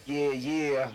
Yeah, yeah.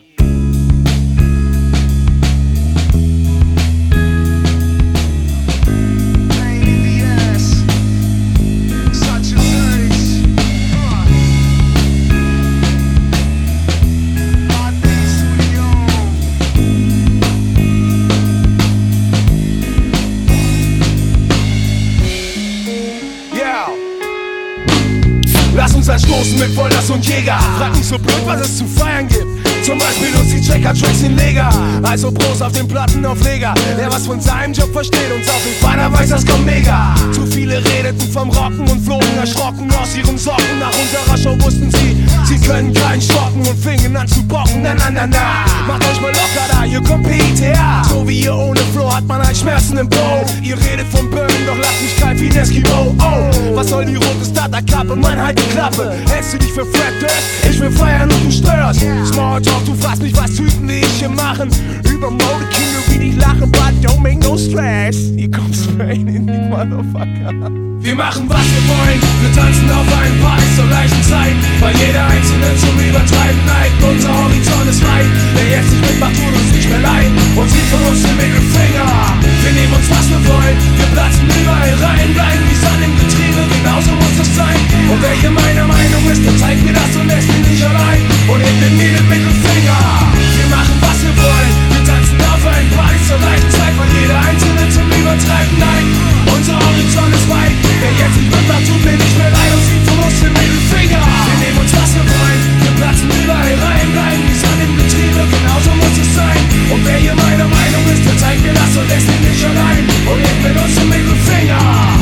Lass uns anstoßen mit Vollgas und Jäger. Frag nicht so blöd, was es zu feiern gibt. Zum Beispiel uns die Checker-Tracks in Leger. Also Prost auf den Plattenaufleger. Wer was von seinem Job versteht und auf den Feiner weiß, das kommt mega. Zu viele redeten vom Rocken und flogen erschrocken aus ihren Socken. Nach unserer Show wussten sie können keinen stoppen und fingen an zu bocken. Na. Macht euch mal locker da, hier kommt PITA. So wie ihr ohne Flow hat man halt Schmerzen im Po. Ihr redet vom Burn, doch lacht mich kalt wie ein Eskimo. Oh, was soll die rote Starterkappe? Mann, halt die Klappe. Hältst du dich für Fred Durst? Ich will feiern und du störst. Smalltalk, du fragst mich, was Typen wie ich hier machen. Über Modekinder wie die lachen, but don't make no stress. Hier kommt Strain in die Motherfucker. Wir machen was wir wollen, wir tanzen auf einen Party zur gleichen Zeit. Weil jeder Einzelne zum Übertreiben neigt. Unser Horizont ist weit, wer jetzt nicht mitmacht, tut uns nicht mehr leid. Und sieht von uns den Mittelfinger. Wir nehmen uns was wir wollen, wir platzen überall rein. Bleiben wie Sand im Getriebe, genauso muss es sein. Und wer hier meiner Meinung ist, der zeigt mir das und lässt mich nicht allein. Und hebt mir den Mittelfinger. Wir machen was wir wollen, wir tanzen auf einen Party zur gleichen Zeit. Weil jeder Einzelne zum Übertreiben neigt. Unser Horizont ist weit, wer jetzt nicht mitmacht, tut mir nicht mehr leid. Und sieht von uns den Mittelfinger. Wir nehmen uns was wir wollen, wir platzen überall rein. Bleiben wie Sand im Getriebe, genauso muss es sein. Und wer hier meiner Meinung ist, der zeigt mir das und lässt mich nicht allein. Und hebt mit uns den Mittelfinger.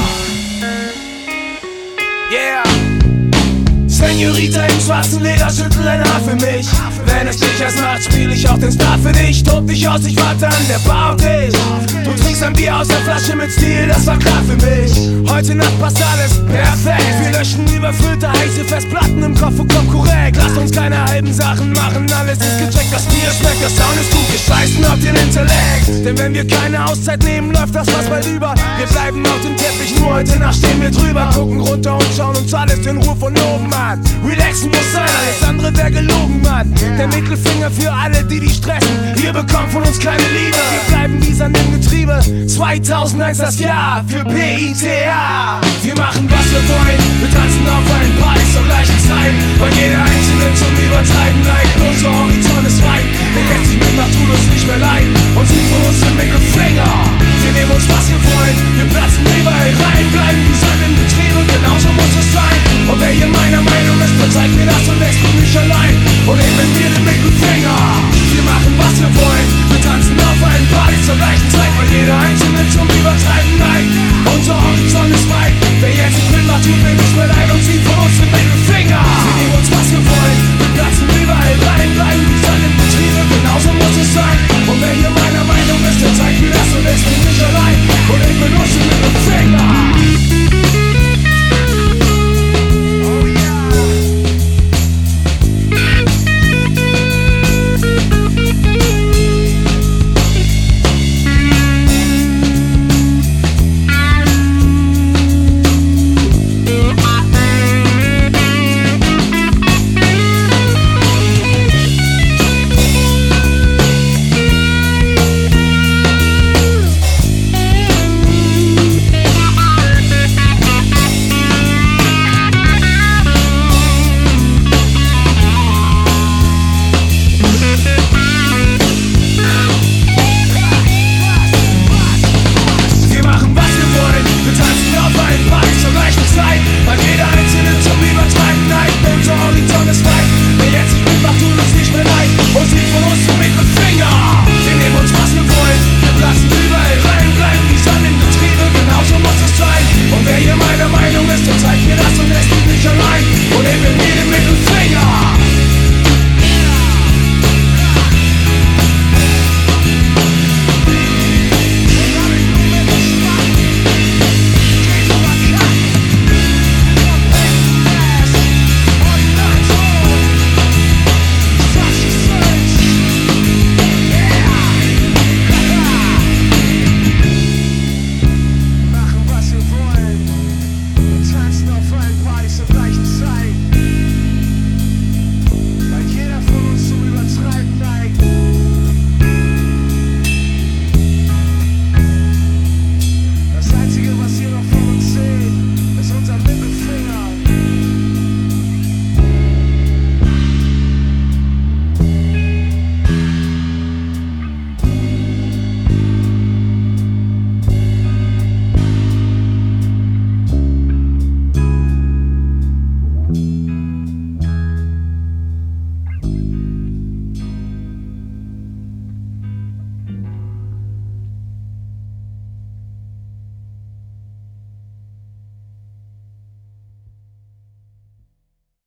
Yeah. Senorita im schwarzen Leder, schüttel ein Haar für mich. Wenn es dich erst macht, spiel ich auch den Star für dich. Tob dich aus, ich warte an der Bar auf dich. Du trinkst ein Bier aus der Flasche mit Stil, das war klar für mich. Heute Nacht passt alles perfekt. Wir löschen überfüllte heiße Festplatten im Kopf und kommt korrekt. Lasst uns keine halben Sachen machen, alles ist gecheckt. Das Bier schmeckt, der Sound ist gut, wir scheißen auf den Intellekt. Denn wenn wir keine Auszeit nehmen, läuft das was bald über. Wir bleiben auf dem Teppich, nur heute Nacht stehen wir drüber. Gucken runter und schauen uns alles in Ruhe von oben an. Relaxen muss sein, alles andere wär gelogen, Mann. Der Mittelfinger für alle, die stressen. Ihr bekommt von uns keine Liebe. Wir bleiben wie Sand im Getriebe. 2001 das Jahr für PITA. Wir machen was wir wollen, wir tanzen auf einen Party zur gleichen Zeit. Weil jeder Einzelne zum Übertreiben neigt. Unser Horizont ist weit, wer jetzt nicht mitmacht, tut uns nicht mehr leid. Und sieht von uns den Mittelfinger. Wir nehmen uns was wir wollen, wir platzen überall rein. Bleiben wie Sand im Getriebe, genauso muss es sein. Und wer hier meiner Meinung ist, der zeigt mir das und lässt mich nicht allein. Und hebt mit mir den Mittelfinger. Wir machen was wir wollen, wir tanzen auf einen Party zur gleichen Zeit. Weil jeder Einzelne zum Übertreiben neigt. Unser Horizont ist weit, wer jetzt nicht mitmacht, tut mir nicht mehr leid. Und sieht von uns den Mittelfinger. Wir nehmen uns was wir wollen, wir platzen